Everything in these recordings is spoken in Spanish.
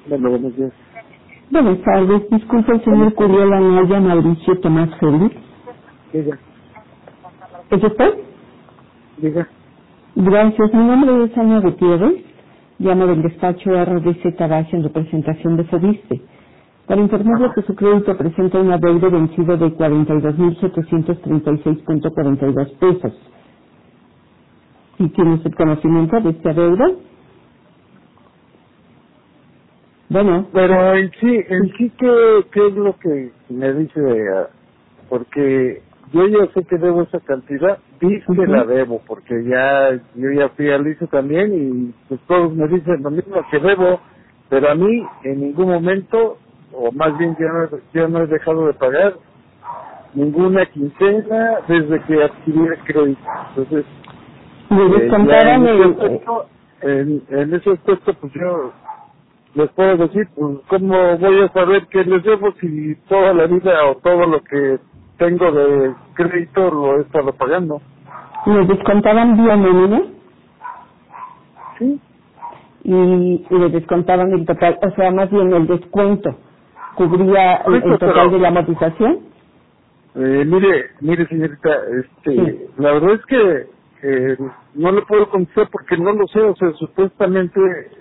Bueno, buenos días. Buenas tardes, disculpe el señor Curiel Anaya Mauricio Tomás Félix. Diga, ¿Es usted? diga. Gracias, mi nombre es Ana Gutiérrez, llamo del despacho RDC Tabaje en representación de Fobiste, para informarle que su crédito presenta un adeudo vencido de 42.736.42 pesos. ¿Y tiene usted conocimiento de este adeudo? Bueno. Pero en sí, ¿qué es lo que me dice? Porque yo ya sé que debo esa cantidad, dice que la debo, porque yo ya fui al ICE también y pues todos me dicen lo mismo que debo, pero a mí en ningún momento, o más bien yo no he dejado de pagar ninguna quincena desde que adquirí el crédito. Entonces, ¿Me descontaron en ese aspecto, pues yo les puedo decir, pues, ¿cómo voy a saber qué les debo si toda la vida o todo lo que tengo de crédito lo he estado pagando? ¿Me descontaban vía nómina? Sí. Y le descontaban el total, o sea, más bien el descuento, ¿cubría el total Pero, de la amortización? mire señorita, Sí. la verdad es que no le puedo contestar porque no lo sé, o sea, supuestamente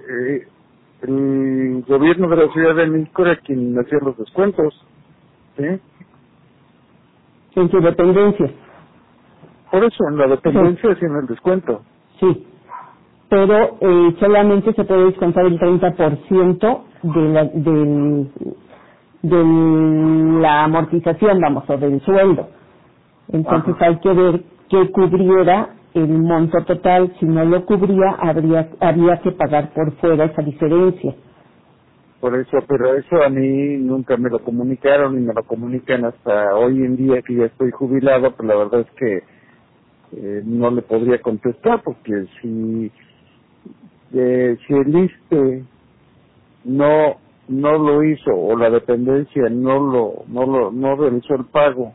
el gobierno de la Ciudad de México era quien hacía los descuentos, ¿sí? En su dependencia. Por eso en la dependencia hacían el descuento. Sí. Pero solamente se puede descontar el 30% de la amortización, vamos, o del sueldo. Entonces Ajá. hay que ver qué cubriera el monto total. Si no lo cubría, habría que pagar por fuera esa diferencia. Por eso, pero eso a mí nunca me lo comunicaron y me lo comunican hasta hoy en día que ya estoy jubilado, pues la verdad es que no le podría contestar porque si el ISSSTE no lo hizo o la dependencia no realizó el pago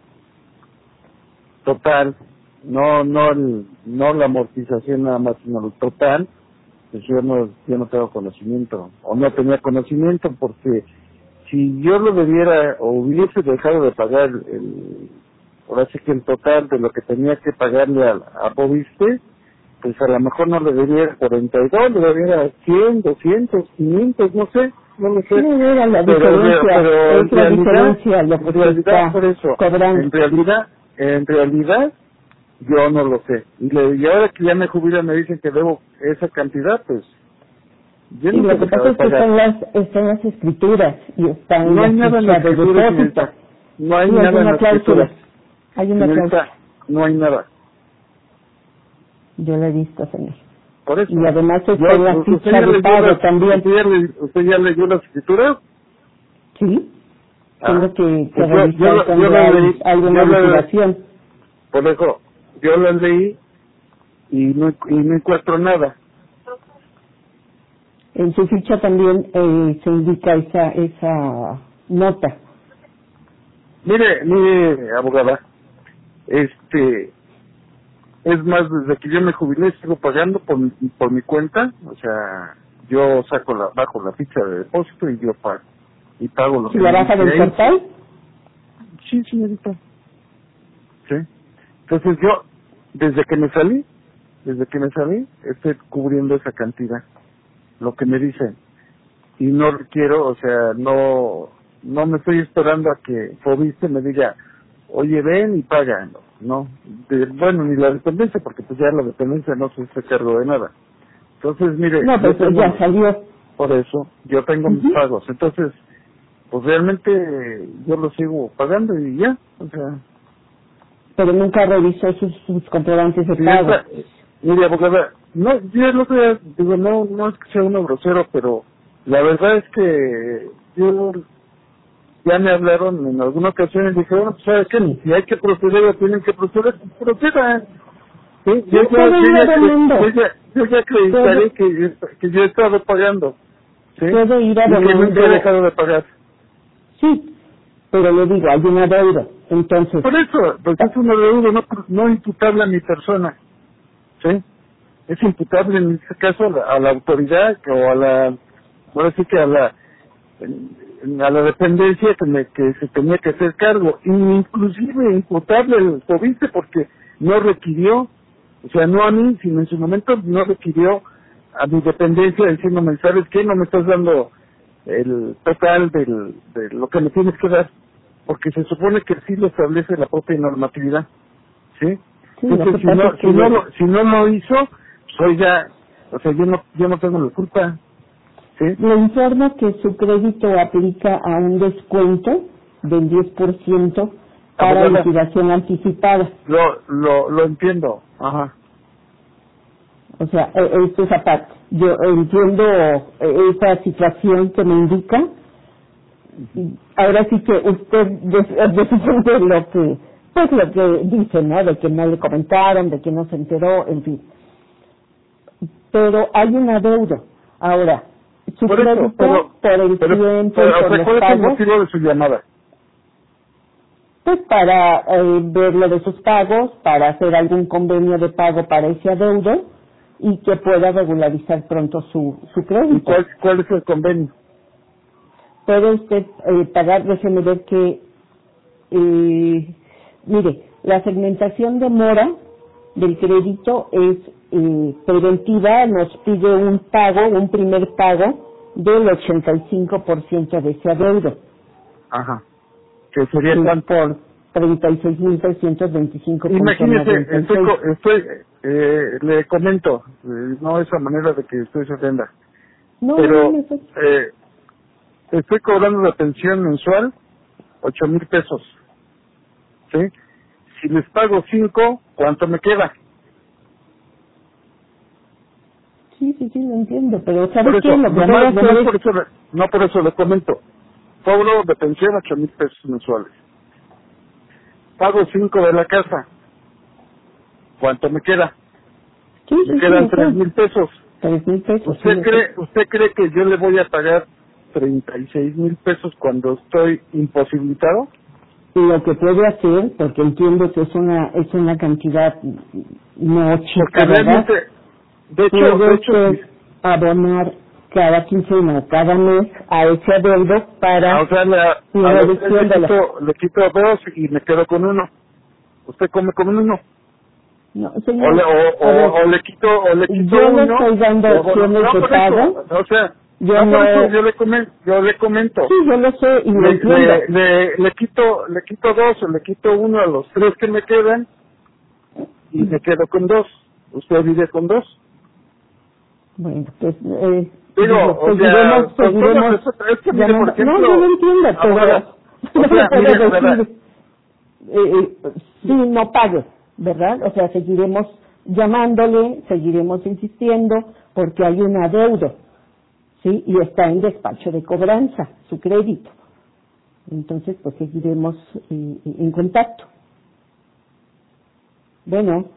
total, no la amortización nada más, sino el total, pues yo no tengo conocimiento o no tenía conocimiento, porque si yo lo debiera o hubiese dejado de pagar ahora sí que el total de lo que tenía que pagarle a Fobiste, pues a lo mejor no le debiera 42, le debiera 100, 200, 500, no sé, no lo sé. Sí, era la pero diferencia, pero es la diferencia lo que se está por eso, cobrando. en realidad yo no lo sé. Y ahora que ya me jubilo me dicen que debo esa cantidad, pues yo Sí, no lo sé que pasa es que están las escrituras y están No hay las nada en la fichas de escritura, depósito. señorita. No hay Sí, hay nada en la una cláusula. escritura. Hay una Señorita, cláusula. no hay nada. Yo la he visto, señor. Por eso. Y además está en la ficha de pago también. ¿Usted ya leyó la escritura? Sí. Tengo Ah, que pues revisar yo cuando la hay leí, alguna liquidación. por eso, yo la leí y no encuentro nada. En su ficha también se indica esa nota. Mire, abogada, es más, desde que yo me jubilé sigo pagando por mi cuenta, o sea, yo bajo la ficha de depósito y yo pago. Y pago lo ¿Si que la me baja dice del ahí. portal? Sí, señorita. Sí. Entonces yo, desde que me salí, estoy cubriendo esa cantidad, lo que me dicen. Y no quiero, o sea, no me estoy esperando a que Fobiste me diga, oye, ven y paga. No, bueno, ni la dependencia, porque pues ya la dependencia no se hace cargo de nada. Entonces, mire, No, yo pues tengo, ya salió. por eso, yo tengo mis Ujú. pagos. Entonces, pues realmente yo lo sigo pagando y ya, o sea. Pero nunca revisó sus comprobantes de pago. Señorita, mire, abogada, no, yo lo que digo, no es que sea uno grosero, pero la verdad es que yo ya me hablaron en alguna ocasión y dije, bueno, pues ¿sabe qué? Sí. Si hay que proceder o tienen que proceder, pues procedan. Sí, Sí, puede ir a Belinda. yo ya acreditaré que yo he estado pagando, ¿sí? Puede ir a Y que nunca he Belinda. dejado de pagar. Sí, pero le digo, hay una deuda. Entonces, Por eso, pues es una deuda no imputable a mi persona, ¿sí? Es imputable en este caso a la autoridad o a la ahora sí que a la dependencia que se tenía que hacer cargo, inclusive imputable el FOBISTE porque no requirió, o sea, no a mí, sino en su momento no requirió a mi dependencia diciéndome, ¿sabes qué? No me estás dando el total de lo que me tienes que dar, porque se supone que sí lo establece la propia normatividad, ¿sí? Sí, Entonces, si no lo hizo, soy ya, o sea, yo no tengo la culpa, ¿sí? le informa que su crédito aplica a un descuento del 10% para Abogada, liquidación anticipada. lo entiendo, ajá. O sea, esto es aparte. Yo entiendo esa situación que me indica. Ahora sí que usted defiende lo que dice, ¿no? De que no le comentaron, de que no se enteró, en fin. Pero hay un adeudo. Ahora, su Por eso, crédito por el tiempo y por o sea, los ¿cuál es el pagos, motivo de su llamada? pues para ver lo de sus pagos, para hacer algún convenio de pago para ese adeudo y que pueda regularizar pronto su ¿Y crédito. cuál es el convenio? Puede usted pagar, déjeme ver que, mire, la segmentación de mora del crédito es preventiva, nos pide un primer pago del 85% de ese adeudo. Ajá. Que sería cuánto. Por 36.325.96. Imagínese, le comento, no esa manera de que usted se ofenda, pero estoy cobrando la pensión mensual 8,000 pesos, ¿sí? Si les pago 5, ¿cuánto me queda? Sí, lo entiendo, pero ¿sabe Por qué? eso, Lo que puedo hacer es... no por eso le comento. Cobro de pensión 8,000 pesos mensuales. Pago 5 de la casa. ¿Cuánto me queda? Me quedan 3,000 pesos. 3,000 pesos. ¿Usted cree que yo le voy a pagar 36,000 pesos cuando estoy imposibilitado? Lo que puede hacer, porque entiendo que es una cantidad no chica, Porque realmente, de hecho, abonar cada quincena o cada mes a ese adeudo para o sea, le quito 2 y me quedo con 1. ¿Usted come con 1? No, señor, o le quito yo 1. Yo le estoy dando opciones de pago. O sea, yo le comento. Sí, yo lo sé y lo entiendo. Le quito 2 o le quito 1 a los 3 que me quedan y me quedo con 2. ¿Usted vive con 2? Bueno, pues seguiremos llamando. por ejemplo, no, yo lo entiendo, pero sí, no pague, ¿verdad? O sea, seguiremos llamándole, seguiremos insistiendo porque hay un adeudo, ¿sí? Y está en despacho de cobranza, su crédito. Entonces, pues seguiremos en contacto. Bueno.